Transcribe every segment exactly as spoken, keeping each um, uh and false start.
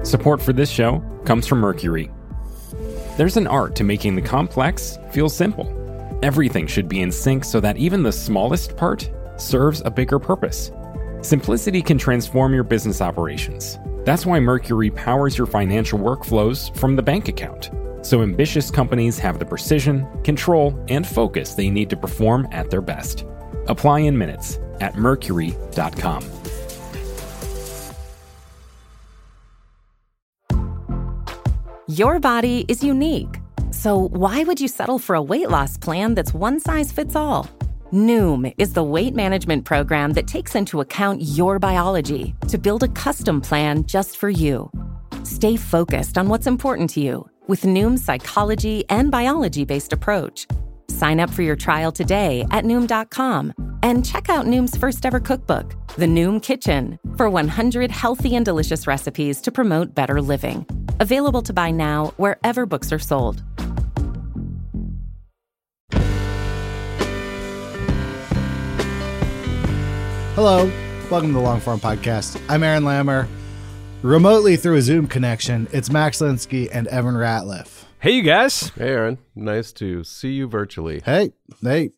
Support for this show comes from Mercury. There's an art to making the complex feel simple. Everything should be in sync so that even the smallest part serves a bigger purpose. Simplicity can transform your business operations. That's why Mercury powers your financial workflows from the bank account, so ambitious companies have the precision, control, and focus they need to perform at their best. Apply in minutes at mercury dot com. Your body is unique, so why would you settle for a weight loss plan that's one size fits all? Noom is the weight management program that takes into account your biology to build a custom plan just for you. Stay focused on what's important to you with Noom's psychology and biology-based approach. Sign up for your trial today at noom dot com and check out Noom's first ever cookbook, The Noom Kitchen, for one hundred healthy and delicious recipes to promote better living. Available to buy now wherever books are sold. Hello, welcome to the Longform Podcast. I'm Aaron Lammer. Remotely through a Zoom connection, it's Max Linsky and Evan Ratliff. Hey, you guys. Hey, Aaron. Nice to see you virtually. Hey, hey.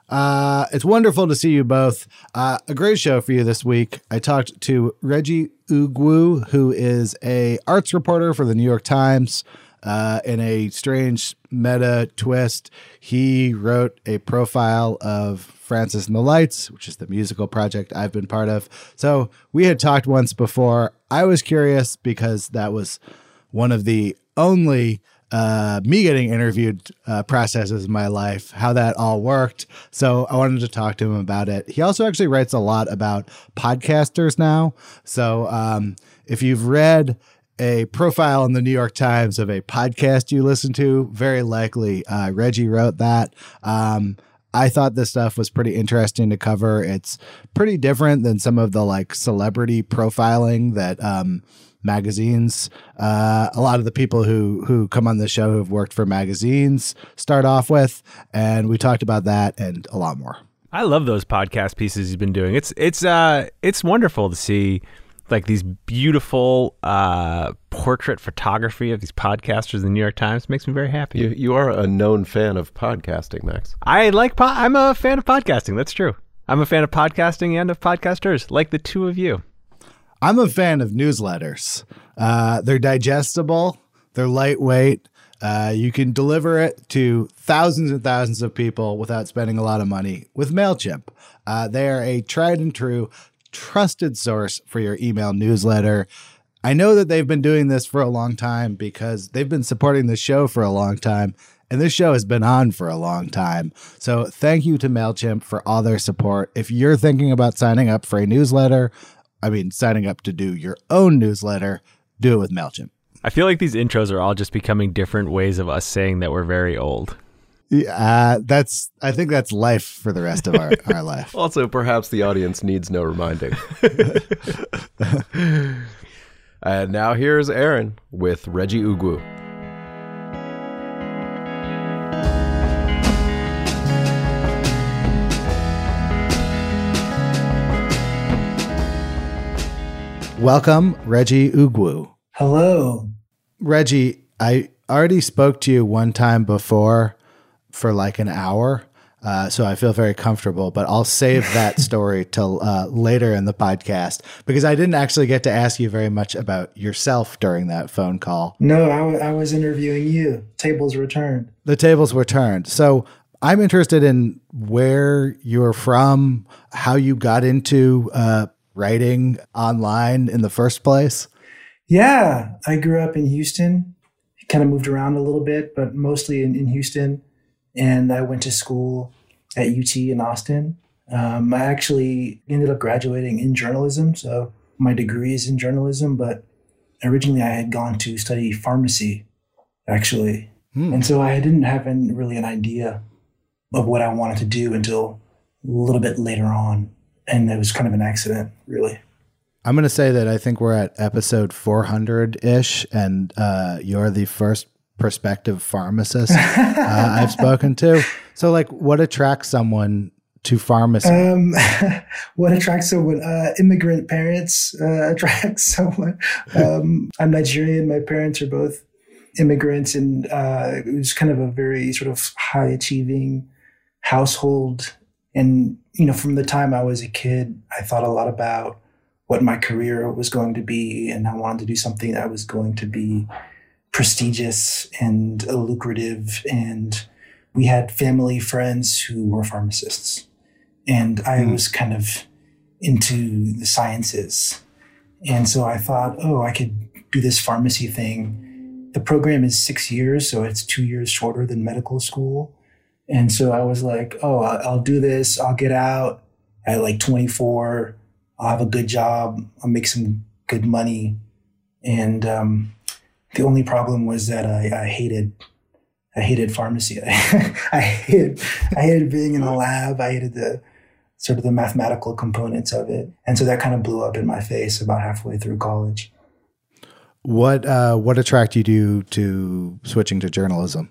Uh, it's wonderful to see you both. Uh, a great show for you this week. I talked to Reggie Ugwu, who is a arts reporter for the New York Times. Uh, in a strange meta twist, he wrote a profile of Francis and the Lights, which is the musical project I've been part of. So we had talked once before. I was curious because that was one of the only uh, me getting interviewed uh, processes in my life, how that all worked. So I wanted to talk to him about it. He also actually writes a lot about podcasters now. So um, if you've read a profile in the New York Times of a podcast you listen to, very likely uh, Reggie wrote that. Um, I thought this stuff was pretty interesting to cover. It's pretty different than some of the like celebrity profiling that um, magazines, uh, a lot of the people who who come on the show who've worked for magazines start off with. And we talked about that and a lot more. I love those podcast pieces he's been doing. It's it's uh it's wonderful to see like these beautiful uh, portrait photography of these podcasters in the New York Times. Makes me very happy. You you are a known fan of podcasting, Max. I like, po- I'm a fan of podcasting. That's true. I'm a fan of podcasting and of podcasters, like the two of you. I'm a fan of newsletters. Uh, they're digestible. They're lightweight. Uh, you can deliver it to thousands and thousands of people without spending a lot of money with MailChimp. Uh, they are a tried and true trusted source for your email newsletter. I know that they've been doing this for a long time because they've been supporting the show for a long time, and this show has been on for a long time. So thank you to MailChimp for all their support. If you're thinking about signing up for a newsletter, I mean, signing up to do your own newsletter, do it with MailChimp. I feel like these intros are all just becoming different ways of us saying that we're very old. Uh, that's, I think that's life for the rest of our, our life. Also, perhaps the audience needs no reminding. And now here's Aaron with Reggie Ugwu. Welcome, Reggie Ugwu. Hello. Reggie, I already spoke to you one time before for like an hour, uh, so I feel very comfortable, but I'll save that story till uh, later in the podcast because I didn't actually get to ask you very much about yourself during that phone call. No, I, w- I was interviewing you. Tables were turned. The tables were turned. So I'm interested in where you're from, how you got into uh, writing online in the first place. Yeah, I grew up in Houston, kind of moved around a little bit, but mostly in, in Houston. And I went to school at U T in Austin. Um, I actually ended up graduating in journalism. So my degree is in journalism, but originally I had gone to study pharmacy, actually. Hmm. And so I didn't have an, really an idea of what I wanted to do until a little bit later on. And it was kind of an accident, really. I'm going to say that I think we're at episode four hundred-ish, and uh, you're the first prospective pharmacist uh, I've spoken to. So, like, what attracts someone to pharmacy? Um, what attracts someone? Uh, immigrant parents uh, attract someone. Um, I'm Nigerian. My parents are both immigrants, and uh, it was kind of a very sort of high achieving household. And, you know, from the time I was a kid, I thought a lot about what my career was going to be, and I wanted to do something that was going to be prestigious and uh, lucrative. And we had family friends who were pharmacists, and I mm. was kind of into the sciences. And so I thought, oh, I could do this pharmacy thing. The program is six years, so it's two years shorter than medical school. And so I was like, oh, I'll do this. I'll get out at like twenty-four. I'll have a good job. I'll make some good money. And um, the only problem was that I, I hated, I hated pharmacy. I hated, I hated being in the lab. I hated the sort of the mathematical components of it. And so that kind of blew up in my face about halfway through college. What uh, what attracted you to switching to journalism?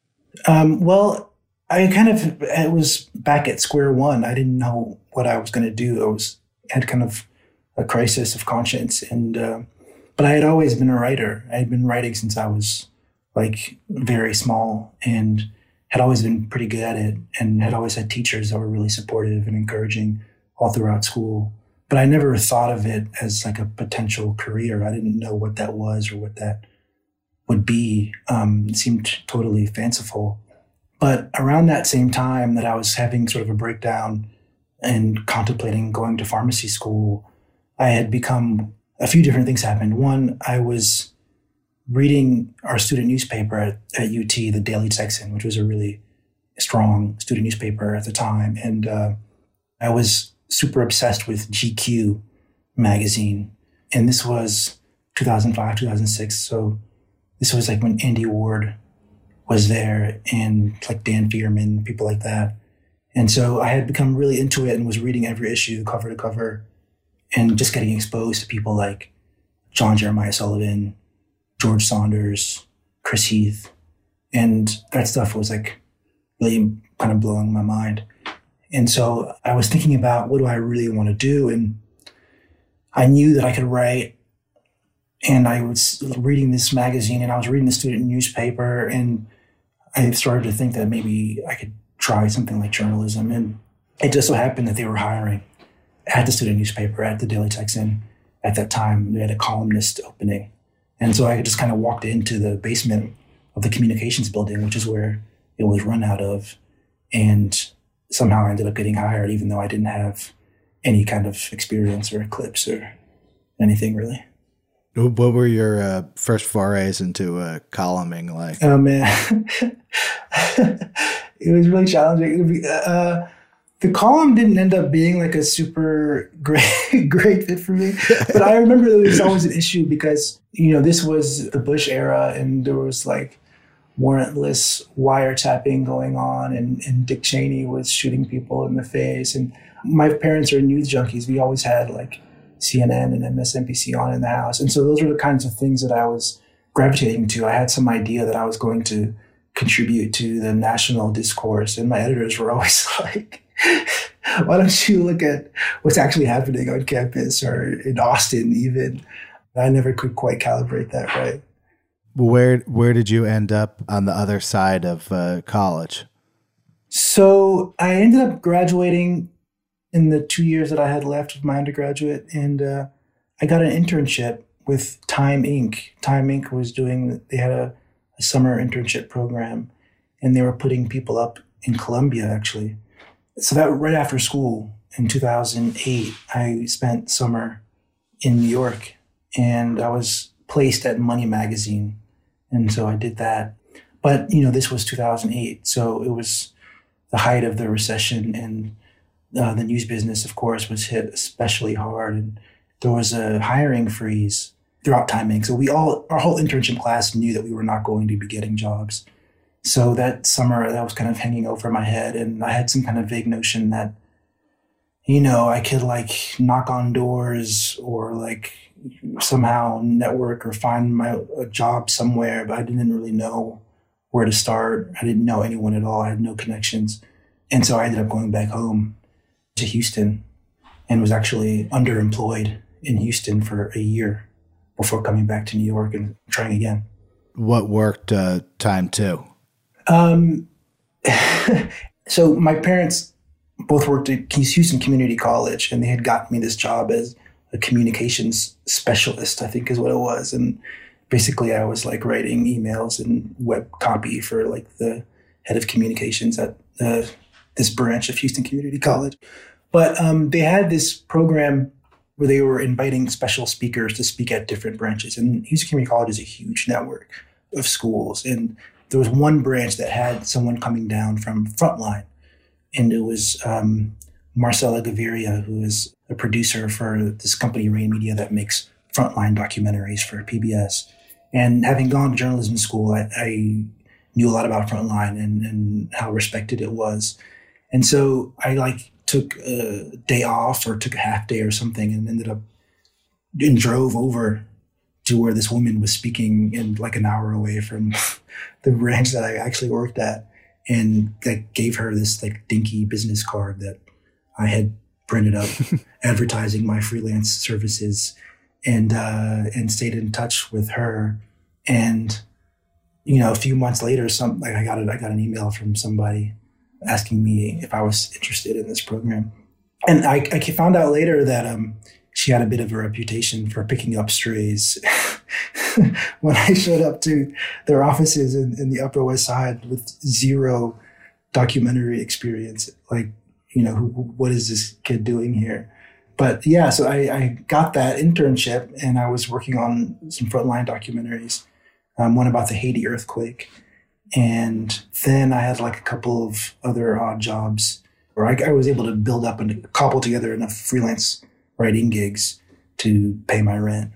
Um, well, I kind of it was back at square one. I didn't know what I was going to do. I was had kind of a crisis of conscience, and uh, but I had always been a writer. I had been writing since I was like very small, and had always been pretty good at it, and had always had teachers that were really supportive and encouraging all throughout school. But I never thought of it as like a potential career. I didn't know what that was or what that would be. Um, it seemed totally fanciful. But around that same time that I was having sort of a breakdown and contemplating going to pharmacy school, I had become, a few different things happened. One, I was reading our student newspaper at, at U T, the Daily Texan, which was a really strong student newspaper at the time. And uh, I was super obsessed with G Q magazine. And this was two thousand five, two thousand six. So this was like when Andy Ward was there, and like Dan Fierman, people like that. And so I had become really into it and was reading every issue cover to cover, and just getting exposed to people like John Jeremiah Sullivan, George Saunders, Chris Heath. And that stuff was like really kind of blowing my mind. And so I was thinking about, what do I really want to do? And I knew that I could write. And I was reading this magazine, and I was reading the student newspaper, and I started to think that maybe I could try something like journalism. And it just so happened that they were hiring at the student newspaper, at the Daily Texan. At that time, they had a columnist opening. And so I just kind of walked into the basement of the communications building, which is where it was run out of. And somehow I ended up getting hired, even though I didn't have any kind of experience or clips or anything really. What were your uh, first forays into uh, columning like? Oh, man. It was really challenging. Uh, the column didn't end up being like a super great great fit for me. But I remember there was always an issue because, you know, this was the Bush era, and there was like warrantless wiretapping going on, and, and Dick Cheney was shooting people in the face. And my parents are news junkies. We always had like C N N and M S N B C on in the house. And so those were the kinds of things that I was gravitating to. I had some idea that I was going to contribute to the national discourse. And my editors were always like, why don't you look at what's actually happening on campus or in Austin even? I never could quite calibrate that right. Where where did you end up on the other side of uh, college? So I ended up graduating in the two years that I had left of my undergraduate, and uh, I got an internship with Time Incorporated. Time Incorporated was doing, they had a, a summer internship program, and they were putting people up in Columbia, actually. So that right after school in two thousand eight, I spent summer in New York, and I was placed at Money Magazine. And so I did that. But, you know, this was two thousand eight. So it was the height of the recession, and uh, the news business, of course, was hit especially hard. And there was a hiring freeze throughout Time Incorporated. So we all, our whole internship class knew that we were not going to be getting jobs. So that summer, that was kind of hanging over my head. And I had some kind of vague notion that, you know, I could like knock on doors or like somehow network or find my a job somewhere, but I didn't really know where to start. I didn't know anyone at all. I had no connections. And so I ended up going back home to Houston and was actually underemployed in Houston for a year before coming back to New York and trying again. What worked uh, time two? Um, so my parents both worked at Houston Community College, and they had gotten me this job as a communications specialist, I think is what it was. And basically I was like writing emails and web copy for like the head of communications at uh, this branch of Houston Community College. But um, they had this program where they were inviting special speakers to speak at different branches. And Houston Community College is a huge network of schools. And there was one branch that had someone coming down from Frontline. And it was um, Marcella Gaviria, who is a producer for this company, Rain Media, that makes Frontline documentaries for P B S. And having gone to journalism school, I, I knew a lot about Frontline and, and how respected it was. And so I like took a day off or took a half day or something and ended up and drove over to where this woman was speaking and like an hour away from the branch that I actually worked at. And that gave her this like dinky business card that I had printed up advertising my freelance services, and uh, and stayed in touch with her. And, you know, a few months later, some like I got it, I got an email from somebody asking me if I was interested in this program. And I, I found out later that um, she had a bit of a reputation for picking up strays. When I showed up to their offices in, in the Upper West Side with zero documentary experience, like, you know, who, what is this kid doing here? But yeah, so I, I got that internship and I was working on some Frontline documentaries, um, one about the Haiti earthquake. And then I had like a couple of other odd jobs where I, I was able to build up and cobble together enough freelance writing gigs to pay my rent.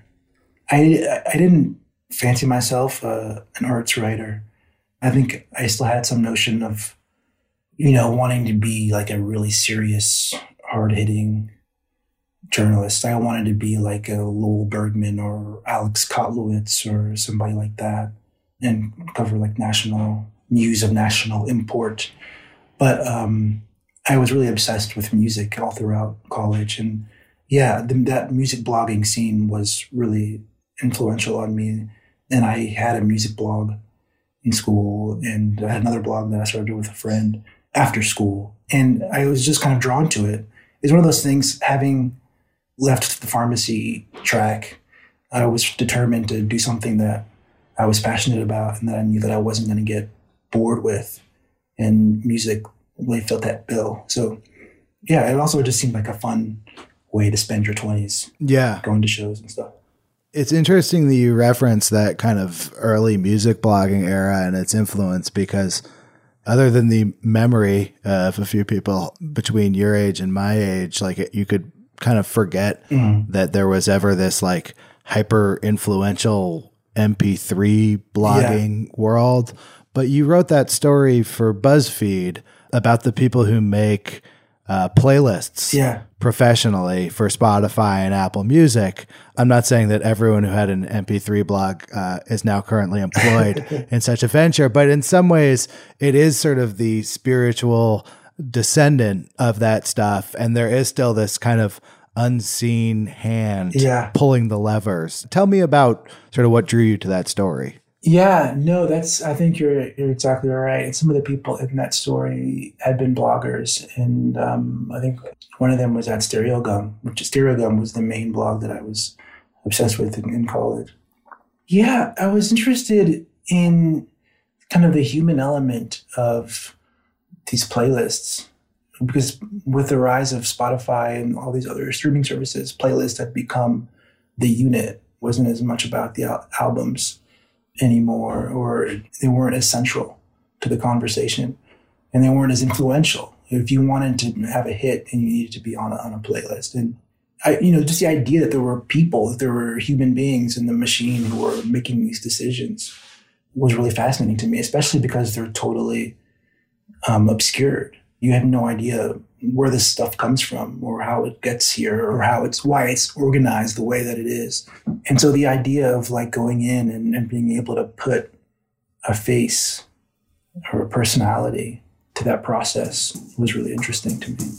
I, I didn't fancy myself uh, an arts writer. I think I still had some notion of, you know, wanting to be like a really serious, hard-hitting journalist. I wanted to be like a Lowell Bergman or Alex Kotlowitz or somebody like that and cover like national news of national import. But um, I was really obsessed with music all throughout college. And yeah, the, that music blogging scene was really influential on me. And I had a music blog in school, and I had another blog that I started with a friend after school. And I was just kind of drawn to it. It's one of those things, having left the pharmacy track, I was determined to do something that I was passionate about and that I knew that I wasn't going to get bored with. And music really filled that bill. So yeah, it also just seemed like a fun way to spend your twenties. Yeah. Going to shows and stuff. It's interesting that you reference that kind of early music blogging era and its influence, because other than the memory of a few people between your age and my age, like it, you could kind of forget mm. that there was ever this like hyper influential M P three blogging yeah. world. But you wrote that story for BuzzFeed about the people who make uh, playlists yeah. professionally for Spotify and Apple Music. I'm not saying that everyone who had an M P three blog uh, is now currently employed in such a venture, but in some ways it is sort of the spiritual descendant of that stuff. And there is still this kind of unseen hand yeah. pulling the levers. Tell me about sort of what drew you to that story. Yeah, no, that's, I think you're you're exactly right. And some of the people in that story had been bloggers. And um, I think one of them was at Stereogum, which Stereogum was the main blog that I was obsessed with in, in college. Yeah, I was interested in kind of the human element of these playlists, because with the rise of Spotify and all these other streaming services, playlists had become the unit. It wasn't as much about the al- albums anymore, or they weren't as central to the conversation, and they weren't as influential. If you wanted to have a hit, and you needed to be on a, on a playlist. And I, you know, just the idea that there were people, that there were human beings in the machine who were making these decisions was really fascinating to me, especially because they're totally um, obscured. You have no idea where this stuff comes from, or how it gets here, or how it's, why it's organized the way that it is. And so the idea of like going in and, and being able to put a face or a personality to to that process was really interesting to me.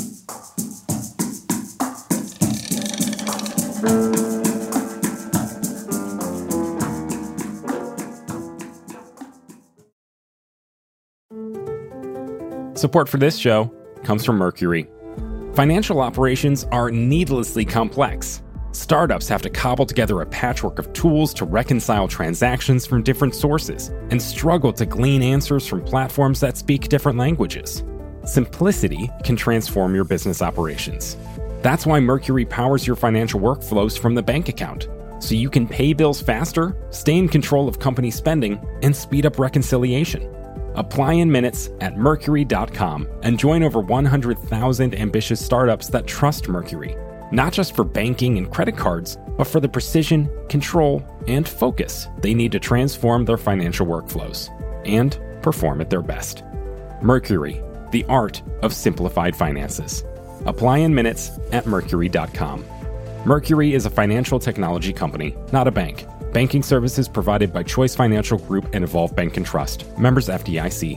Support for this show comes from Mercury. Financial operations are needlessly complex. Startups have to cobble together a patchwork of tools to reconcile transactions from different sources and struggle to glean answers from platforms that speak different languages. Simplicity can transform your business operations. That's why Mercury powers your financial workflows from the bank account, so you can pay bills faster, stay in control of company spending, and speed up reconciliation. Apply in minutes at mercury dot com and join over one hundred thousand ambitious startups that trust Mercury, not just for banking and credit cards, but for the precision, control, and focus they need to transform their financial workflows and perform at their best. Mercury, the art of simplified finances. Apply in minutes at mercury dot com. Mercury is a financial technology company, not a bank. Banking services provided by Choice Financial Group and Evolve Bank and Trust. Members F D I C.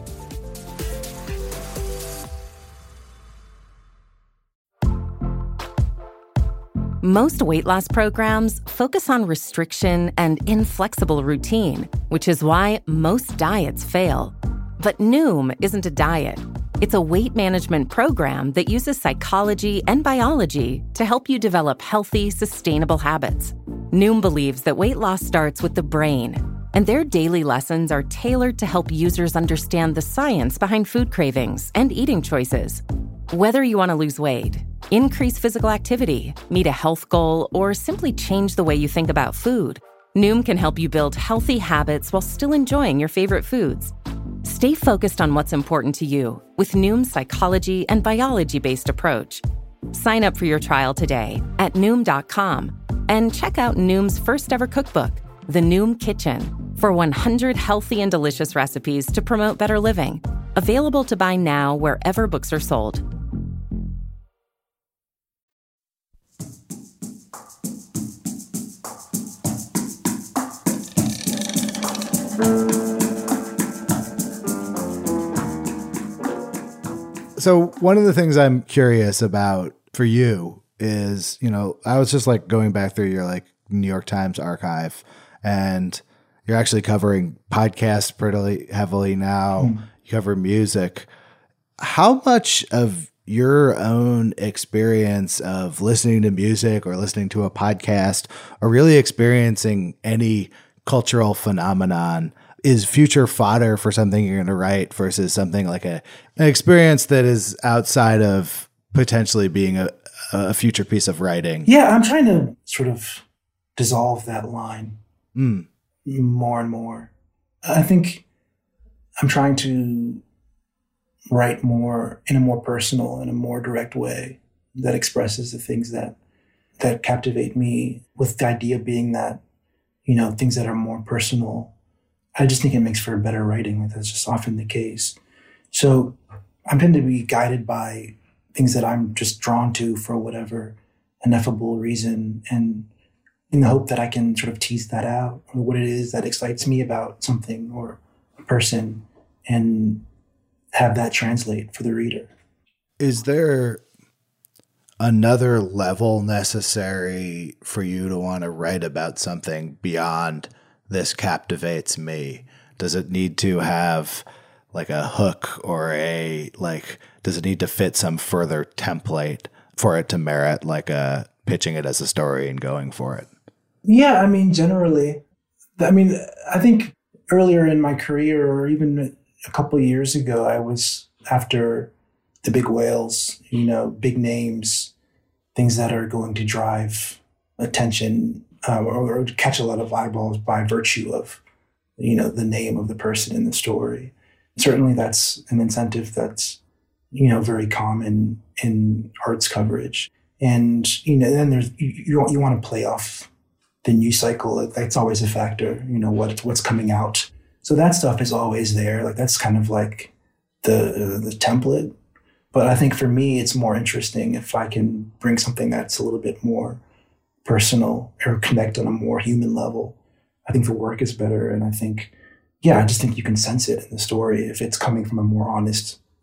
Most weight loss programs focus on restriction and inflexible routine, which is why most diets fail. But Noom isn't a diet. It's a weight management program that uses psychology and biology to help you develop healthy, sustainable habits. Noom believes that weight loss starts with the brain, and their daily lessons are tailored to help users understand the science behind food cravings and eating choices. Whether you want to lose weight, increase physical activity, meet a health goal, or simply change the way you think about food, Noom can help you build healthy habits while still enjoying your favorite foods. Stay focused on what's important to you with Noom's psychology and biology-based approach. Sign up for your trial today at noom dot com and check out Noom's first ever cookbook, The Noom Kitchen, for one hundred healthy and delicious recipes to promote better living. Available to buy now wherever books are sold. So one of the things I'm curious about for you is, you know, I was just like going back through your like New York Times archive, and you're actually covering podcasts pretty heavily now. Mm. You cover music. How much of your own experience of listening to music or listening to a podcast or really experiencing any cultural phenomenon is future fodder for something you're going to write versus something like a an experience that is outside of potentially being a, a future piece of writing? Yeah, I'm trying to sort of dissolve that line mm. more and more. I think I'm trying to write more in a more personal and a more direct way that expresses the things that that captivate me, with the idea being that, you know, things that are more personal, I just think it makes for better writing. That's just often the case. So I tend to be guided by things that I'm just drawn to for whatever ineffable reason, and in the hope that I can sort of tease that out, or what it is that excites me about something or a person, and have that translate for the reader. Is there another level necessary for you to want to write about something beyond this captivates me? Does it need to have like a hook or a, like, does it need to fit some further template for it to merit like a pitching it as a story and going for it? Yeah, I mean, generally, I mean, I think earlier in my career, or even a couple of years ago, I was after the big whales, you know, big names, things that are going to drive attention um, or, or catch a lot of eyeballs by virtue of, you know, the name of the person in the story. Certainly that's an incentive that's, you know, very common in arts coverage. And, you know, then there's, you, you, you want to play off the news cycle. That's always a factor, you know, what what's coming out. So that stuff is always there. Like, that's kind of like the the template. But I think for me, it's more interesting if I can bring something that's a little bit more personal or connect on a more human level. I think the work is better. And I think, yeah, I just think you can sense it in the story if it's coming from a more honest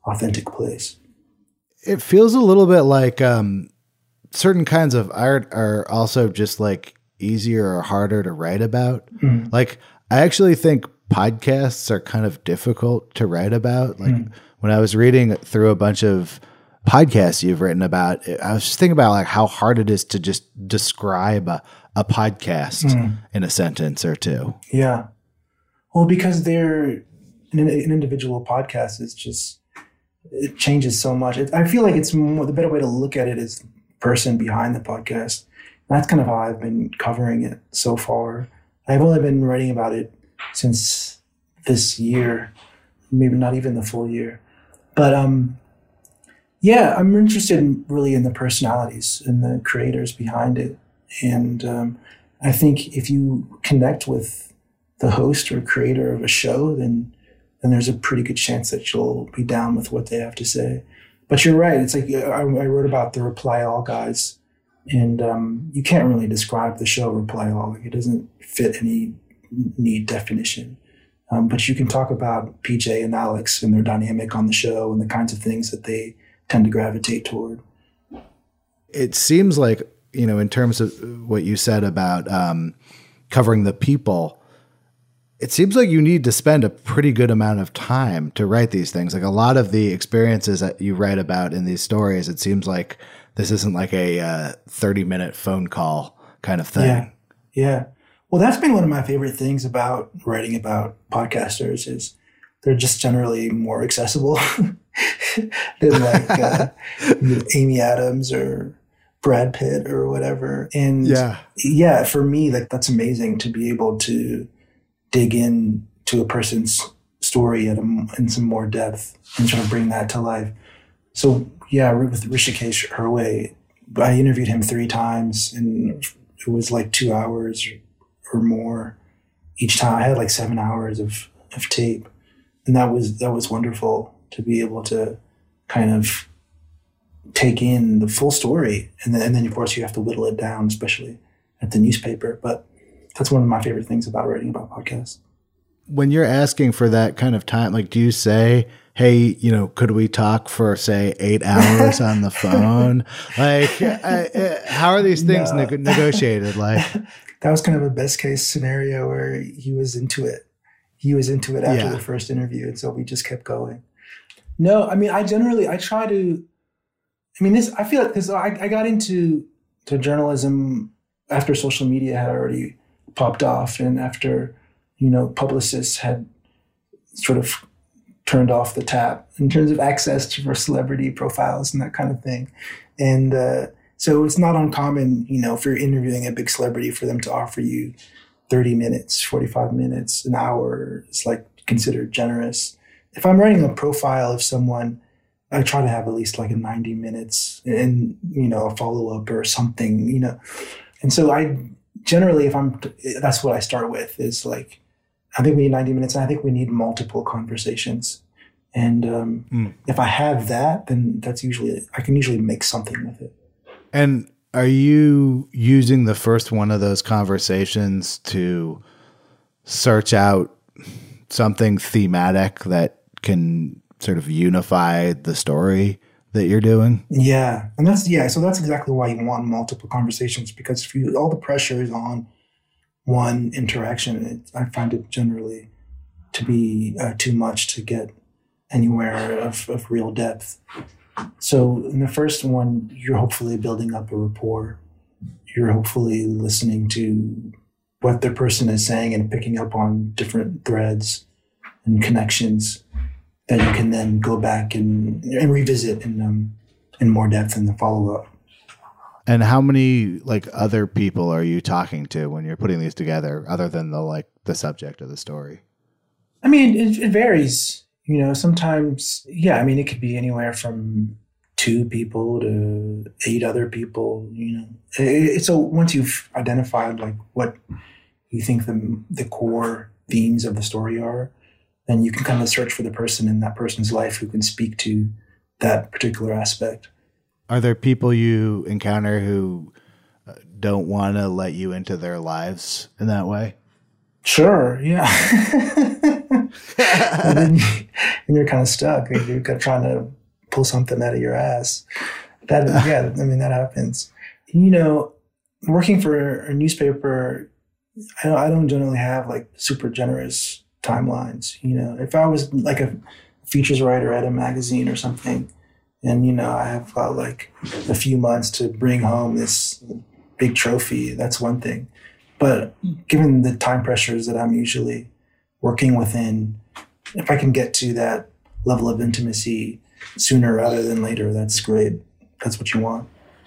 authentic place. It feels a little bit like um, certain kinds of art are also just like easier or harder to write about. Mm. Like, I actually think podcasts are kind of difficult to write about. Like mm. when I was reading through a bunch of podcasts you've written about, I was just thinking about like how hard it is to just describe a, a podcast mm. in a sentence or two. Yeah. Well, because they're an, an individual podcast is just, it changes so much. It, I feel like it's more, the better way to look at it is the person behind the podcast. And that's kind of how I've been covering it so far. I've only been writing about it since this year, maybe not even the full year. But um, yeah, I'm interested in, really in the personalities and the creators behind it. And um, I think if you connect with the host or creator of a show, then then there's a pretty good chance that you'll be down with what they have to say. But you're right. It's like I, I wrote about the Reply All guys, and um, you can't really describe the show Reply All. Like, it doesn't fit any neat definition. Um, but you can talk about P J and Alex and their dynamic on the show and the kinds of things that they tend to gravitate toward. It seems like, you know, in terms of what you said about um, covering the people, it seems like you need to spend a pretty good amount of time to write these things. Like, a lot of the experiences that you write about in these stories, it seems like this isn't like a uh, thirty minute phone call kind of thing. Yeah. Yeah. Well, that's been one of my favorite things about writing about podcasters is they're just generally more accessible than like uh, Amy Adams or Brad Pitt or whatever. And yeah, yeah, for me, like, that's amazing to be able to dig in to a person's story at a, in some more depth and try to bring that to life. So yeah, with Hrishikesh Hirway, I interviewed him three times and it was like two hours or more each time. I had like seven hours of, of tape, and that was, that was wonderful to be able to kind of take in the full story. And then, and then of course you have to whittle it down, especially at the newspaper. But that's one of my favorite things about writing about podcasts. When you're asking for that kind of time, like, do you say, hey, you know, could we talk for, say, eight hours on the phone? Like, I, I, how are these things no. ne- negotiated? Like, that was kind of a best case scenario where he was into it. He was into it after yeah. the first interview. And so we just kept going. No, I mean, I generally, I try to, I mean, this, I feel like, because I, I got into to journalism after social media had already popped off, and after, you know, publicists had sort of turned off the tap in terms of access to for celebrity profiles and that kind of thing. And uh, so it's not uncommon, you know, if you're interviewing a big celebrity, for them to offer you thirty minutes, forty-five minutes, an hour. It's like considered generous. If I'm writing a profile of someone, I try to have at least like a ninety minutes and, you know, a follow-up or something, you know. And so I generally, if I'm, that's what I start with is like, I think we need ninety minutes, and I think we need multiple conversations. And um, mm. if I have that, then that's usually, I can usually make something with it. And are you using the first one of those conversations to search out something thematic that can sort of unify the story that you're doing? Yeah. And that's, yeah. So that's exactly why you want multiple conversations, because if you, all the pressure is on one interaction, it, I find it generally to be uh, too much to get anywhere of, of real depth. So in the first one, you're hopefully building up a rapport. You're hopefully listening to what the person is saying and picking up on different threads and connections that you can then go back and, and revisit in um, in more depth in the follow-up. And how many like other people are you talking to when you're putting these together, other than the like the subject of the story? I mean, it, it varies. You know, sometimes, yeah, I mean, it could be anywhere from two people to eight other people, you know. It, it, so once you've identified like what you think the the core themes of the story are, then you can kind of search for the person in that person's life who can speak to that particular aspect. Are there people you encounter who don't want to let you into their lives in that way? Sure, yeah. and then you, and you're kind of stuck. You're trying to pull something out of your ass. That, yeah, I mean, that happens. You know, working for a newspaper, I don't, I don't generally have like super generous timelines. You know, if I was like a features writer at a magazine or something, and, you know, I have got like a few months to bring home this big trophy, that's one thing. But given the time pressures that I'm usually working within, if I can get to that level of intimacy sooner rather than later, that's great. That's what you want.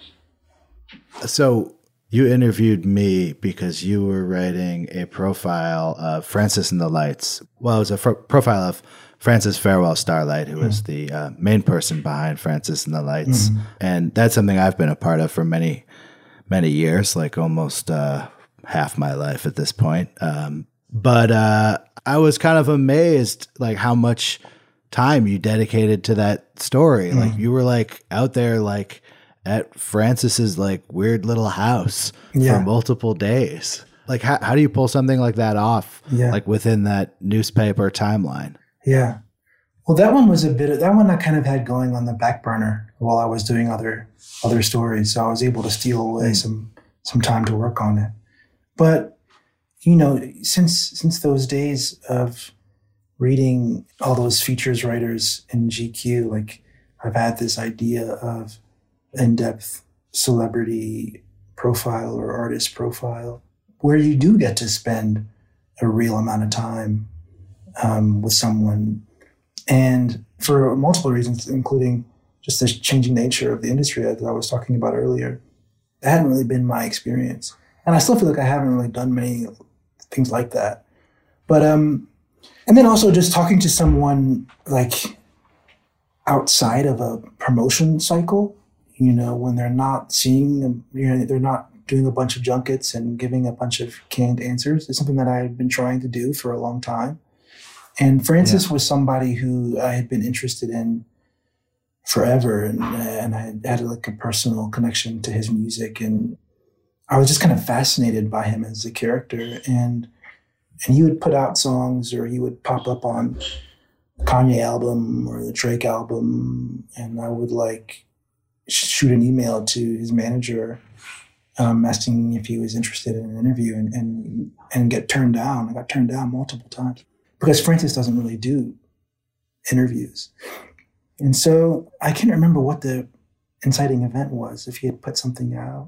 So you interviewed me because you were writing a profile of Francis and the Lights. Well, it was a fr- profile of Francis Farewell Starlight, who mm. was the uh, main person behind Francis and the Lights. Mm. And that's something I've been a part of for many, many years, like almost uh, half my life at this point. Um, but uh, I was kind of amazed, like how much time you dedicated to that story. Mm. Like you were like out there, like at Francis's like weird little house yeah. for multiple days. Like how, how do you pull something like that off? Yeah. Like within that newspaper timeline? Yeah. Well, that one was a bit of, that one I kind of had going on the back burner while I was doing other, other stories. So I was able to steal away mm. some, some time to work on it. But, you know, since, since those days of reading all those features writers in G Q, like I've had this idea of in-depth celebrity profile or artist profile where you do get to spend a real amount of time um, with someone. And for multiple reasons, including just the changing nature of the industry that I was talking about earlier, that hadn't really been my experience. And I still feel like I haven't really done many things like that. But, um, and then also just talking to someone like outside of a promotion cycle, you know, when they're not seeing, you know, they're not doing a bunch of junkets and giving a bunch of canned answers. It's something that I had been trying to do for a long time. And Francis yeah. was somebody who I had been interested in forever. And, and I had like a personal connection to his music. And I was just kind of fascinated by him as a character. And And he would put out songs, or he would pop up on the Kanye album or the Drake album, and I would like shoot an email to his manager um, asking if he was interested in an interview, and, and and get turned down. I got turned down multiple times because Francis doesn't really do interviews. And so I can't remember what the inciting event was, if he had put something out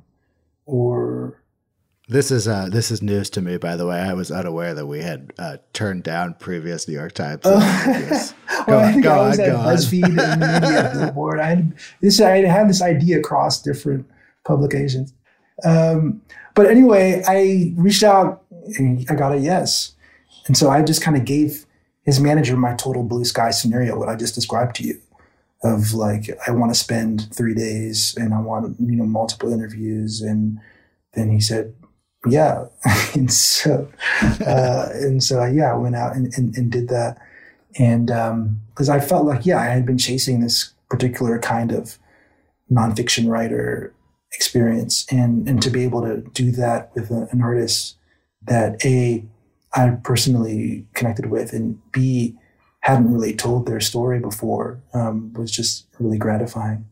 or... This is uh, this is news to me, by the way. I was unaware that we had uh, turned down previous New York Times. Oh. well, I think go I was on, at BuzzFeed and Media Billboard. I had this. I had this idea across different publications. Um, but anyway, I reached out and I got a yes, and so I just kind of gave his manager my total blue sky scenario, what I just described to you, of like I want to spend three days and I want you know multiple interviews, and then he said. Yeah. and so, uh, and so, yeah, I went out and, and, and did that. And, um, cause I felt like, yeah, I had been chasing this particular kind of nonfiction writer experience, and, and to be able to do that with a, an artist that A, I personally connected with, and B, hadn't really told their story before, um, was just really gratifying.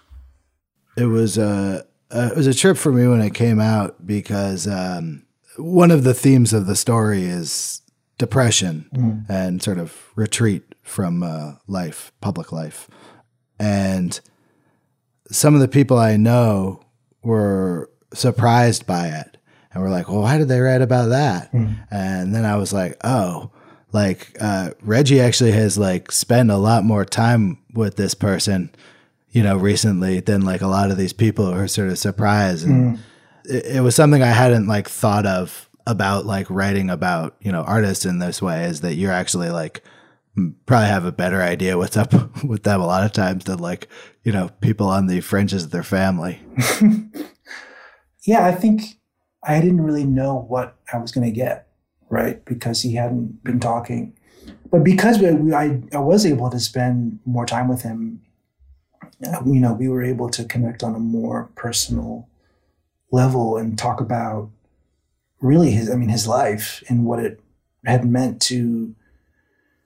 It was, uh, Uh, it was a trip for me when it came out because um, one of the themes of the story is depression mm. and sort of retreat from uh, life, public life. And some of the people I know were surprised by it and were like, well, why did they write about that? Mm. And then I was like, oh, like uh, Reggie actually has like spent a lot more time with this person you know, recently than like a lot of these people who are sort of surprised. And mm. it, it was something I hadn't like thought of about like writing about, you know, artists in this way, is that you're actually like probably have a better idea what's up with them a lot of times than like, you know, people on the fringes of their family. Yeah, I think I didn't really know what I was going to get, right? Because he hadn't been talking. But because we, I, I was able to spend more time with him, you know, we were able to connect on a more personal level and talk about really his, I mean, his life and what it had meant to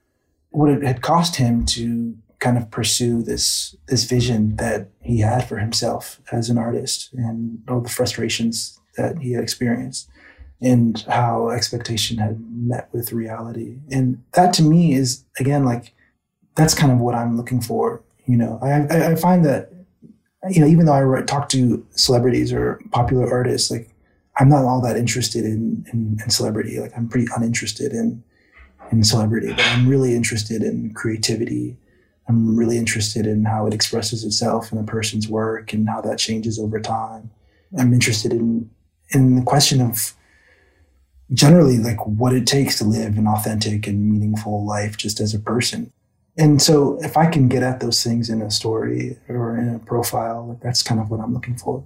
what it had cost him to kind of pursue this this vision that he had for himself as an artist, and all the frustrations that he had experienced, and how expectation had met with reality. And that to me is, again, like, that's kind of what I'm looking for. You know, I I, I find that, you know, even though I write, talk to celebrities or popular artists, like, I'm not all that interested in, in, in celebrity. Like, I'm pretty uninterested in, in celebrity, but I'm really interested in creativity. I'm really interested in how it expresses itself in a person's work and how that changes over time. I'm interested in, in the question of generally, like, what it takes to live an authentic and meaningful life just as a person. And so if I can get at those things in a story or in a profile, like, that's kind of what I'm looking for.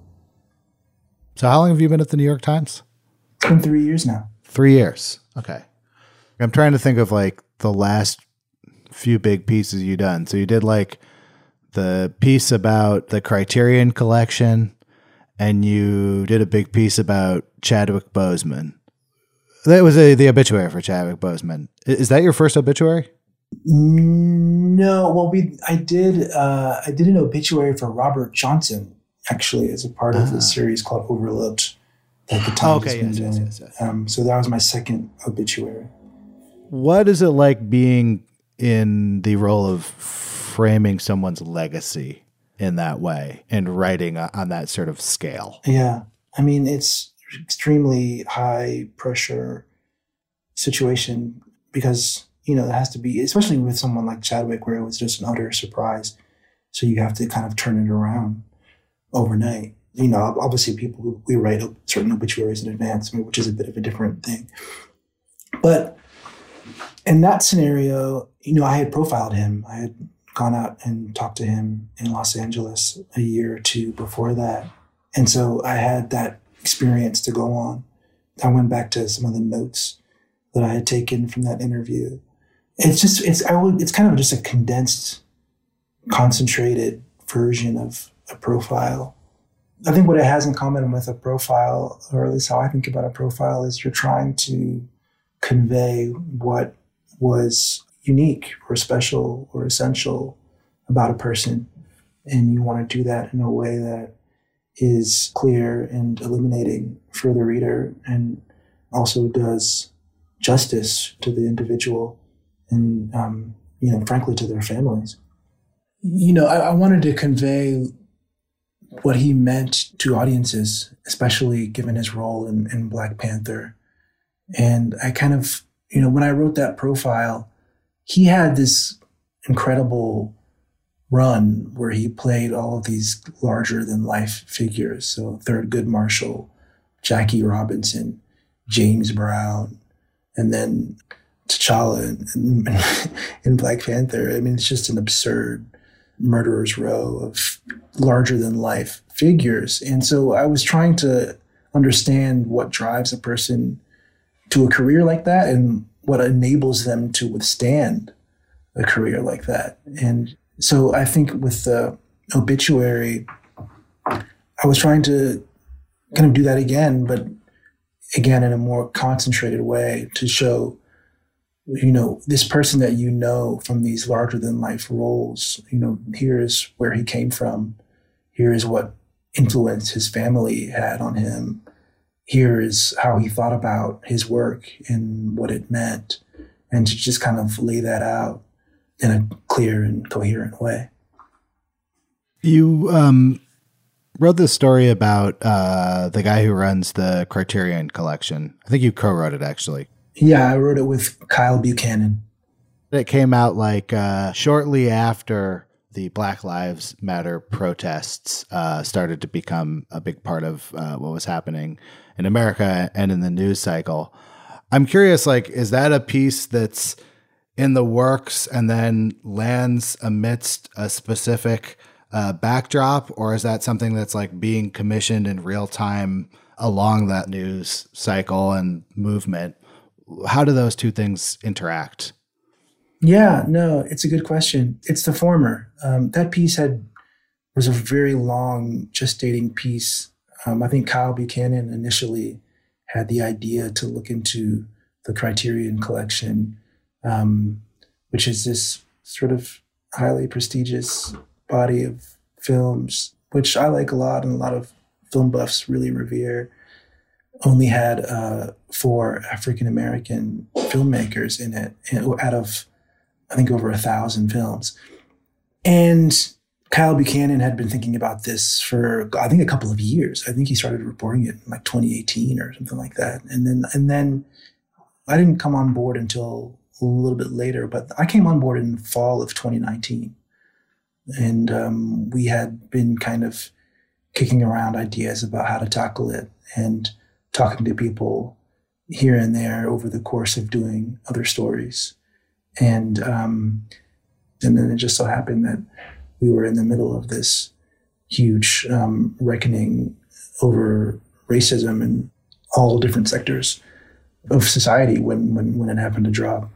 So how long have you been at the New York Times? It's been three years now. Three years. Okay. I'm trying to think of like the last few big pieces you've done. So you did like the piece about the Criterion Collection, and you did a big piece about Chadwick Boseman. That was a, the obituary for Chadwick Boseman. Is that your first obituary? No. Well, we I did uh, I did an obituary for Robert Johnson, actually, as a part of Ah. a series called Overlooked that the Times Okay, has been yes, yes, doing. yes, yes. Um, so that was my second obituary. What is it like being in the role of framing someone's legacy in that way and writing on that sort of scale? Yeah. I mean, it's extremely high pressure situation because, you know, it has to be, especially with someone like Chadwick, where it was just an utter surprise. So you have to kind of turn it around overnight. You know, obviously people, we write certain obituaries in advance, which is a bit of a different thing. But in that scenario, you know, I had profiled him. I had gone out and talked to him in Los Angeles a year or two before that. And so I had that experience to go on. I went back to some of the notes that I had taken from that interview. It's just, it's, I would, it's kind of just a condensed, concentrated version of a profile. I think what it has in common with a profile, or at least how I think about a profile, is you're trying to convey what was unique or special or essential about a person. And you want to do that in a way that is clear and illuminating for the reader, and also does justice to the individual and, um, you know, frankly, to their families. You know, I, I wanted to convey what he meant to audiences, especially given his role in, in Black Panther. And I kind of, you know, when I wrote that profile, he had this incredible run where he played all of these larger than life figures. So Thurgood Marshall, Jackie Robinson, James Brown, and then T'Challa in, in, in Black Panther. I mean, it's just an absurd murderer's row of larger than life figures. And so I was trying to understand what drives a person to a career like that and what enables them to withstand a career like that. And so I think with the obituary, I was trying to kind of do that again, but again, in a more concentrated way, to show, you know, this person that you know from these larger than life roles, you know, here's where he came from. Here is what influence his family had on him. Here is how he thought about his work and what it meant, and to just kind of lay that out in a clear and coherent way. You um, wrote this story about uh, the guy who runs the Criterion Collection. I think you co-wrote it, actually. Yeah, I wrote it with Kyle Buchanan. It came out like uh, shortly after the Black Lives Matter protests uh, started to become a big part of uh, what was happening in America and in the news cycle. I'm curious, like, is that a piece that's in the works and then lands amidst a specific uh, backdrop, or is that something that's like being commissioned in real time along that news cycle and movement? How do those two things interact? Yeah, no, it's a good question. It's the former. Um, that piece had was a very long gestating piece. Um, I think Kyle Buchanan initially had the idea to look into the Criterion Collection, um, which is this sort of highly prestigious body of films, which I like a lot and a lot of film buffs really revere, only had uh, four African-American filmmakers in it out of, I think, over a thousand films. And Kyle Buchanan had been thinking about this for, I think, a couple of years. I think he started reporting it in like twenty eighteen or something like that. And then, and then I didn't come on board until a little bit later, but I came on board in fall of twenty nineteen. And um, we had been kind of kicking around ideas about how to tackle it and talking to people here and there over the course of doing other stories. And um, and then it just so happened that we were in the middle of this huge um, reckoning over racism in all different sectors of society when, when, when it happened to drop.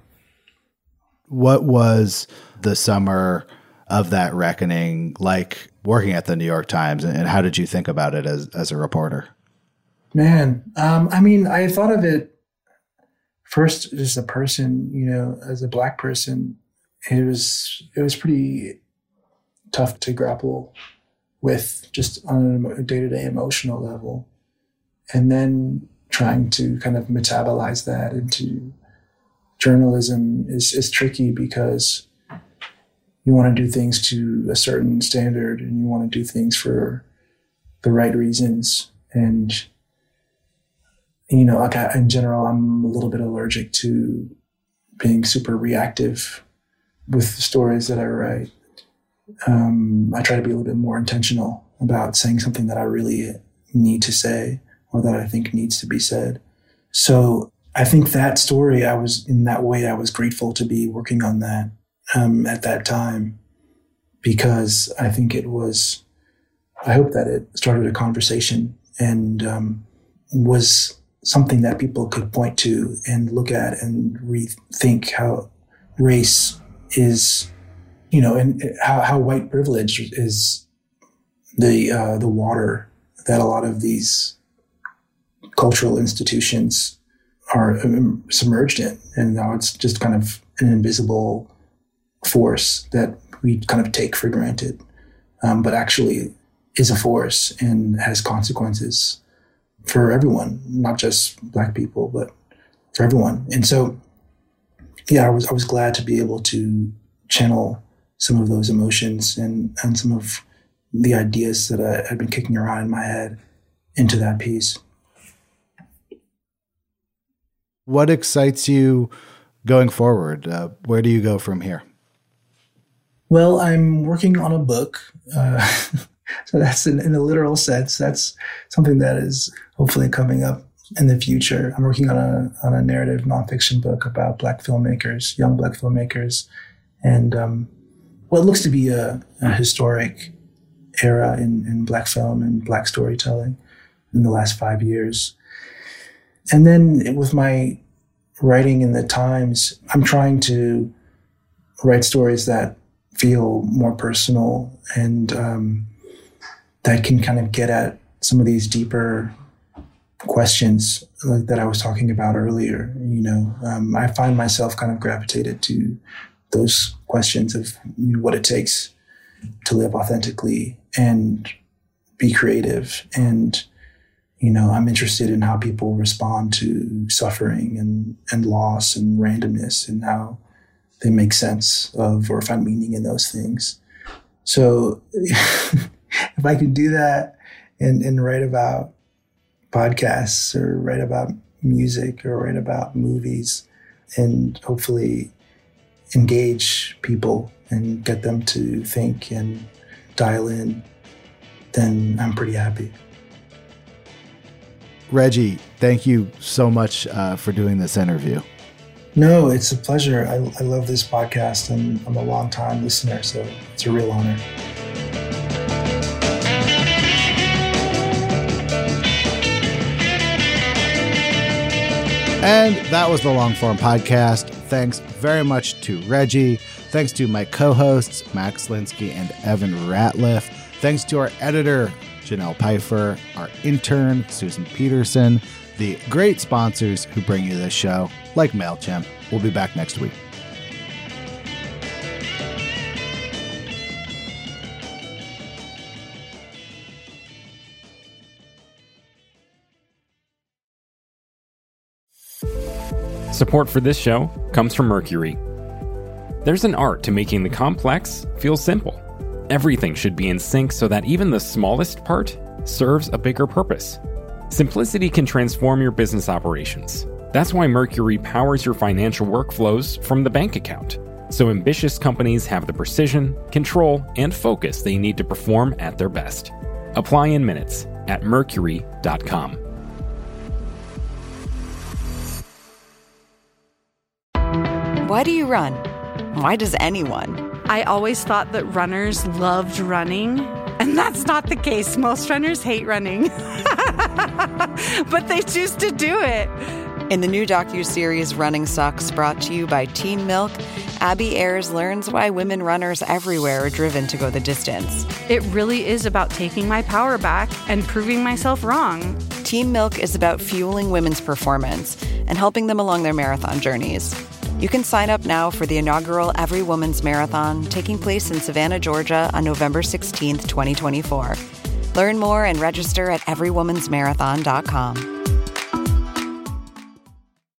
What was the summer of that reckoning like working at the New York Times, and how did you think about it as, as a reporter? Man, um, I mean, I thought of it first as a person, you know, as a Black person. It was, it was pretty tough to grapple with just on a day-to-day emotional level. And then trying to kind of metabolize that into journalism is, is tricky because you want to do things to a certain standard and you want to do things for the right reasons. And, you know, like I, in general, I'm a little bit allergic to being super reactive with the stories that I write. Um, I try to be a little bit more intentional about saying something that I really need to say or that I think needs to be said. So I think that story, I was in that way, I was grateful to be working on that um, at that time, because I think it was, I hope that it started a conversation and um, was something that people could point to and look at and rethink how race is, you know, and how, how white privilege is the uh, the water that a lot of these cultural institutions are um, submerged in. And now it's just kind of an invisible force that we kind of take for granted, um, but actually is a force and has consequences for everyone, not just Black people, but for everyone. And so, yeah, I was I was glad to be able to channel some of those emotions and, and some of the ideas that I had been kicking around in my head into that piece. What excites you going forward? Uh, where do you go from here? Well, I'm working on a book. Uh, so that's in, in a literal sense. That's something that is hopefully coming up in the future. I'm working on a on a narrative nonfiction book about Black filmmakers, young Black filmmakers, and um, what looks to be a, a historic era in, in Black film and Black storytelling in the last five years. And then with my writing in the Times, I'm trying to write stories that feel more personal and um, that can kind of get at some of these deeper questions like that I was talking about earlier. You know, um, I find myself kind of gravitated to those questions of you know, what it takes to live authentically and be creative. And, you know, I'm interested in how people respond to suffering and, and loss and randomness and how they make sense of or find meaning in those things. So if I could do that and, and write about podcasts or write about music or write about movies and hopefully engage people and get them to think and dial in, then I'm pretty happy. Reggie, thank you so much uh, for doing this interview. No, it's a pleasure. I, I love this podcast and I'm a long-time listener, so it's a real honor. And that was the Long Form Podcast. Thanks very much to Reggie. Thanks to my co-hosts, Max Linsky and Evan Ratliff. Thanks to our editor, Janelle Pfeiffer, our intern, Susan Peterson, the great sponsors who bring you this show, like MailChimp. We'll be back next week. Support for this show comes from Mercury. There's an art to making the complex feel simple. Everything should be in sync so that even the smallest part serves a bigger purpose. Simplicity can transform your business operations. That's why Mercury powers your financial workflows from the bank account, so ambitious companies have the precision, control, and focus they need to perform at their best. Apply in minutes at mercury dot com. Why do you run? Why does anyone? I always thought that runners loved running, and that's not the case. Most runners hate running, but they choose to do it. In the new docuseries Running Sucks, brought to you by Teen Milk, Abby Ayers learns why women runners everywhere are driven to go the distance. It really is about taking my power back and proving myself wrong. Teen Milk is about fueling women's performance and helping them along their marathon journeys. You can sign up now for the inaugural Every Woman's Marathon taking place in Savannah, Georgia on November sixteenth, twenty twenty-four. Learn more and register at every woman's marathon dot com.